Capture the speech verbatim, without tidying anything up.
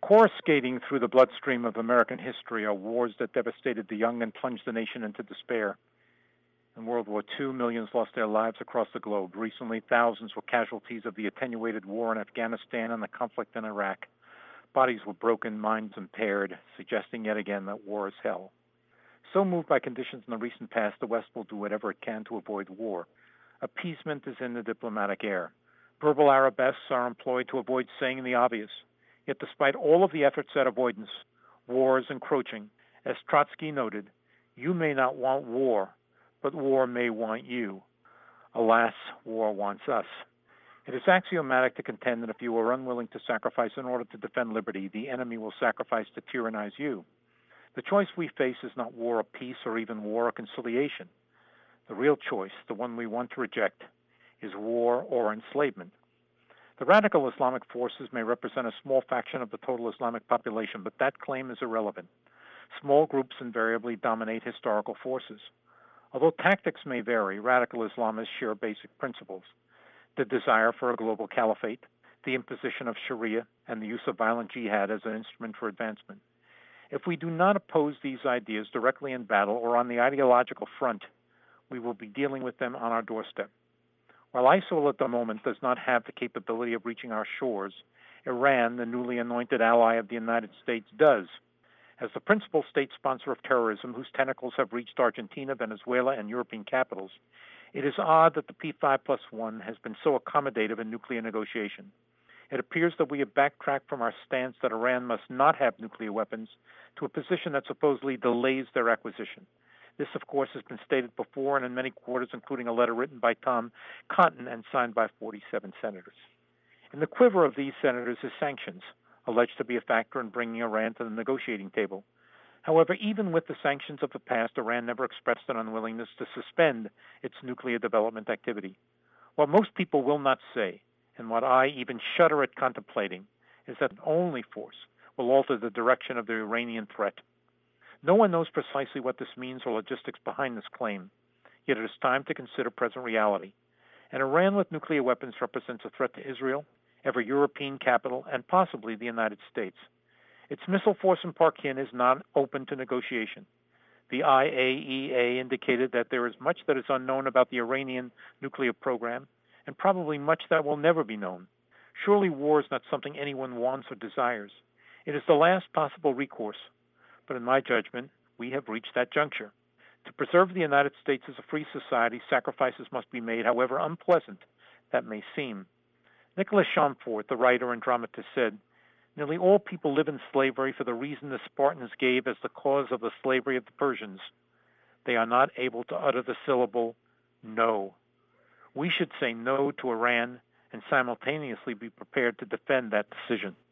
Coruscating through the bloodstream of American history are wars that devastated the young and plunged the nation into despair. In World War Two, millions lost their lives across the globe. Recently, thousands were casualties of the attenuated war in Afghanistan and the conflict in Iraq. Bodies were broken, minds impaired, suggesting yet again that war is hell. So moved by conditions in the recent past, the West will do whatever it can to avoid war. Appeasement is in the diplomatic air. Verbal arabesques are employed to avoid saying the obvious. Yet despite all of the efforts at avoidance, war is encroaching. As Trotsky noted, you may not want war, but war may want you. Alas, war wants us. It is axiomatic to contend that if you are unwilling to sacrifice in order to defend liberty, the enemy will sacrifice to tyrannize you. The choice we face is not war or peace or even war or conciliation. The real choice, the one we want to reject, is war or enslavement. The radical Islamic forces may represent a small fraction of the total Islamic population, but that claim is irrelevant. Small groups invariably dominate historical forces. Although tactics may vary, radical Islamists share basic principles: the desire for a global caliphate, the imposition of Sharia, and the use of violent jihad as an instrument for advancement. If we do not oppose these ideas directly in battle or on the ideological front, we will be dealing with them on our doorstep. While ISIL at the moment does not have the capability of reaching our shores, Iran, the newly anointed ally of the United States, does. As the principal state sponsor of terrorism, whose tentacles have reached Argentina, Venezuela, and European capitals, it is odd that the P five plus one has been so accommodative in nuclear negotiation. It appears that we have backtracked from our stance that Iran must not have nuclear weapons to a position that supposedly delays their acquisition. This, of course, has been stated before and in many quarters, including a letter written by Tom Cotton and signed by forty-seven senators. In the quiver of these senators is sanctions, alleged to be a factor in bringing Iran to the negotiating table. However, even with the sanctions of the past, Iran never expressed an unwillingness to suspend its nuclear development activity. What most people will not say, and what I even shudder at contemplating, is that only force will alter the direction of the Iranian threat. No one knows precisely what this means or logistics behind this claim, yet it is time to consider present reality. An Iran with nuclear weapons represents a threat to Israel, every European capital, and possibly the United States. Its missile force in Parkin is not open to negotiation. The I A E A indicated that there is much that is unknown about the Iranian nuclear program, and probably much that will never be known. Surely war is not something anyone wants or desires. It is the last possible recourse. But in my judgment, we have reached that juncture. To preserve the United States as a free society, sacrifices must be made, however unpleasant that may seem. Nicholas Chamfort, the writer and dramatist, said, "Nearly all people live in slavery for the reason the Spartans gave as the cause of the slavery of the Persians. They are not able to utter the syllable, no. We should say no to Iran and simultaneously be prepared to defend that decision."